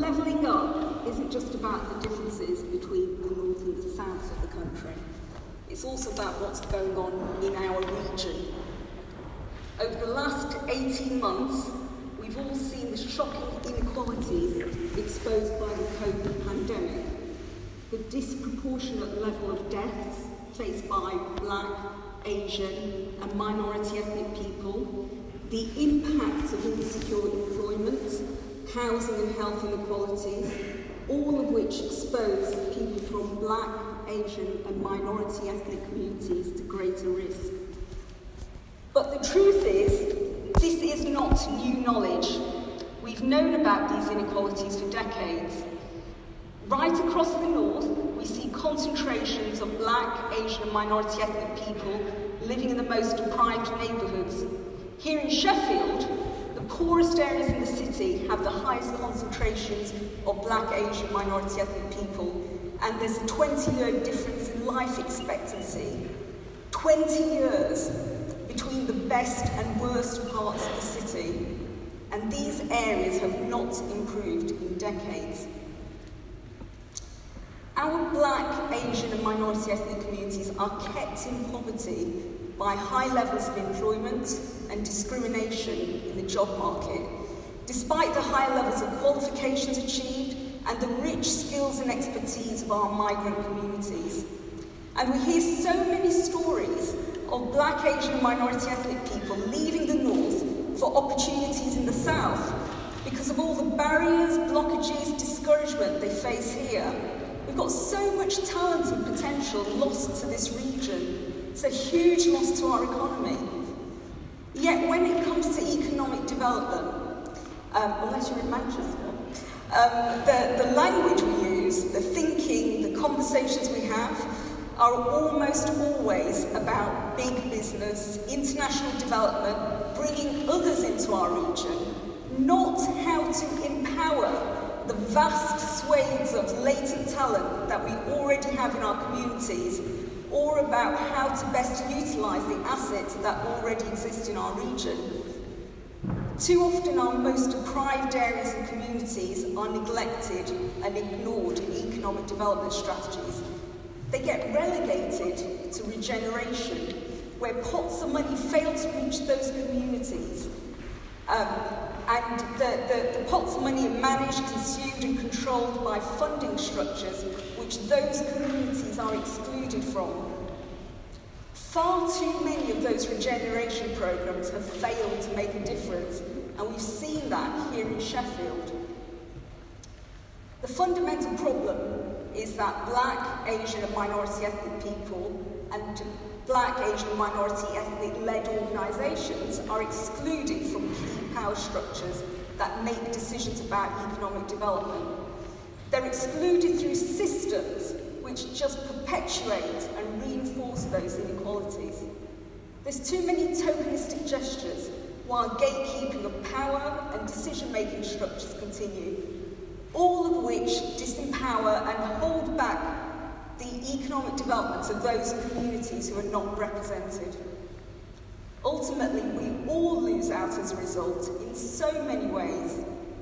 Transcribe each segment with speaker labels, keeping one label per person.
Speaker 1: levelling up isn't just about the differences between the north and the south of the country. It's also about what's going on in our region. Over the last 18 months, we've all seen the shocking inequalities exposed by the COVID pandemic, the disproportionate level of deaths faced by Black, Asian and minority ethnic people, the impacts of insecure employment, housing and health inequalities, all of which expose people from Black, Asian and minority ethnic communities to greater risk. But the truth is, this is not new knowledge. We've known about these inequalities for decades. Right across the north, we see concentrations of Black, Asian and minority ethnic people living in the most deprived neighbourhoods. Here in Sheffield, the poorest areas in the city have the highest concentrations of Black, Asian, minority ethnic people, and there's a 20-year difference in life expectancy. 20 years between the best and worst parts of the city, and these areas have not improved in decades. Our Black, Asian and minority ethnic communities are kept in poverty by high levels of employment and discrimination in the job market, despite the high levels of qualifications achieved and the rich skills and expertise of our migrant communities. And we hear so many stories of Black, Asian and minority ethnic people leaving the north for opportunities in the south because of all the barriers, blockages, discouragement they face here. We've got so much talent and potential lost to this region. It's a huge loss to our economy. Yet when it comes to economic development, unless you're in Manchester, the language we use, the thinking, the conversations we have are almost always about big business, international development, bringing others into our region, not how to empower the vast swathes of latent talent that we already have in our communities, or about how to best utilise the assets that already exist in our region. Too often our most deprived areas and communities are neglected and ignored in economic development strategies. They get relegated to regeneration, where pots of money fail to reach those communities. And the pots of money are managed, consumed and controlled by funding structures which those communities are excluded from. Far too many of those regeneration programmes have failed to make a difference, and we've seen that here in Sheffield. The fundamental problem is that Black, Asian and minority ethnic people and Black, Asian and minority ethnic-led organisations are excluded from key power structures that make decisions about economic development. They're excluded through systems which just perpetuate and reinforce those inequalities. There's too many tokenistic gestures while gatekeeping of power and decision-making structures continue, all of which disempower and hold back the economic development of those communities who are not represented. Ultimately, we all lose out as a result in so many ways.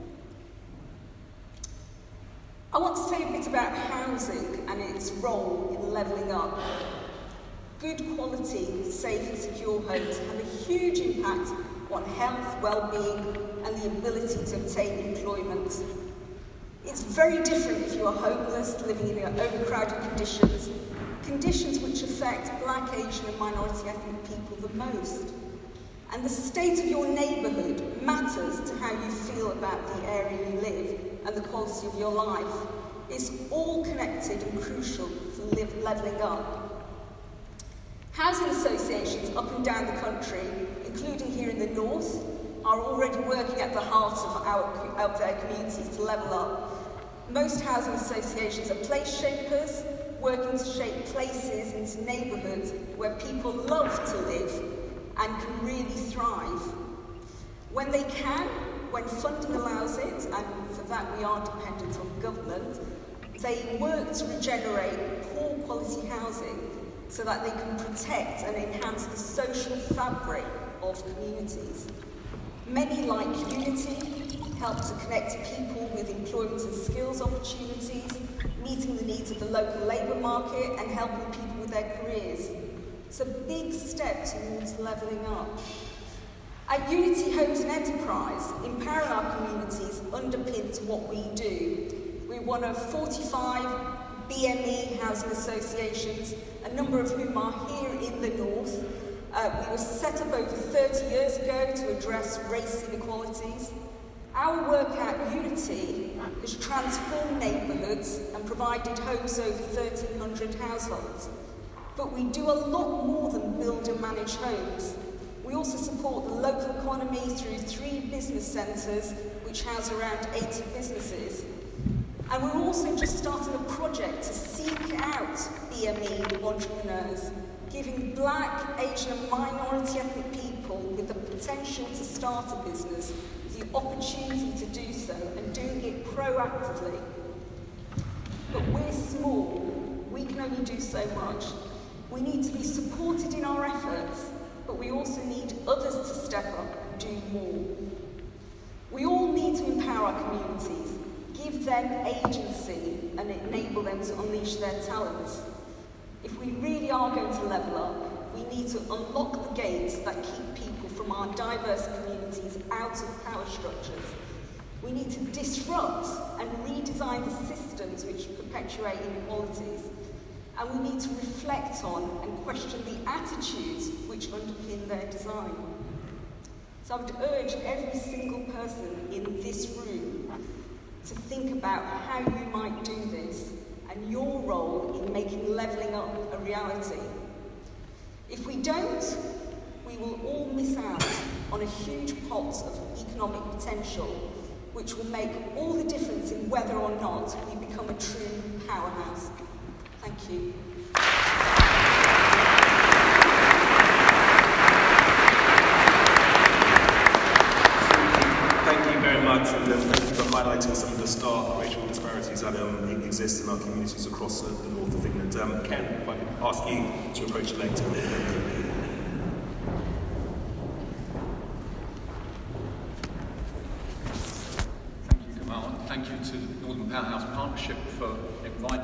Speaker 1: I want to say a bit about housing and its role in levelling up. Good quality, safe and secure homes have a huge impact on health, well-being and the ability to obtain employment. It's very different if you are homeless, living in overcrowded conditions, conditions which affect Black, Asian and minority ethnic people the most. And the state of your neighbourhood matters to how you feel about the area you live and the quality of your life. It's all connected and crucial for levelling up. Housing associations up and down the country, including here in the north, are already working at the heart of their communities to level up. Most housing associations are place shapers, working to shape places into neighbourhoods where people love to live and can really thrive. When they can, when funding allows it, and for that we are dependent on government, they work to regenerate poor quality housing so that they can protect and enhance the social fabric of communities. Many, like Unity, help to connect people with employment and skills opportunities, meeting the needs of the local labour market and helping people with their careers. It's a big step towards levelling up. At Unity Homes and Enterprise, empowering our communities underpins what we do. We're one of 45 BME housing associations, a number of whom are here in the north. We were set up over 30 years ago to address race inequalities. Our work at Unity has transformed neighbourhoods and provided homes to over 1,300 households. But we do a lot more than build and manage homes. We also support the local economy through 3 business centres which house around 80 businesses. And we're also just starting a project to seek out BME entrepreneurs, giving Black, Asian and minority ethnic people with the potential to start a business the opportunity to do so and doing it proactively. But we're small, we can only do so much. We need to be supported in our efforts, but we also need others to step up and do more. We all need to empower our communities, give them agency and enable them to unleash their talents. If we really are going to level up, we need to unlock the gates that keep people from our diverse communities out of power structures. We need to disrupt and redesign the systems which perpetuate inequalities. And we need to reflect on and question the attitudes which underpin their design. So I would urge every single person in this room to think about how you might do this and your role in making levelling up a reality. If we don't, we will all miss out on a huge pot of economic potential, which will make all the difference in whether or not we become a true powerhouse. Thank you.
Speaker 2: Thank you very much, and thank you for highlighting some of the stark racial disparities that exist in our communities across the north of England. Ken, if I could ask you to approach the lectern.
Speaker 3: Thank you, Kamal. Thank you to the Northern Powerhouse Partnership for